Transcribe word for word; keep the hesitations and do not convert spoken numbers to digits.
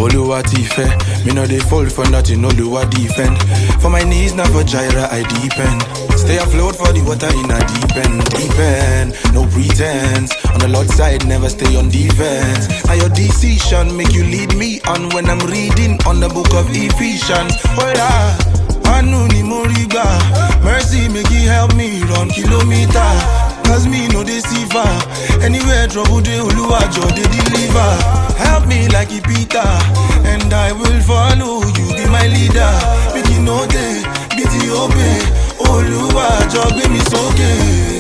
Oluwa Tife, me no dey fall for nothing, Oluwa defend. For my knees, not for gyra, I depend. Stay afloat for the water in a deep end, deep end, no pretense. On the Lord's side, never stay on defense. Now your decision make you lead me on when I'm reading on the book of Ephesians. Hola, Anu ni moriba, mercy make you help me run kilometer. Cause me no deceiver, anywhere trouble they Oluwa Joe they deliver. Help me like a Peter, and I will follow you, be my leader. Make you know they, be the obey. Oluwa Joe be me so okay.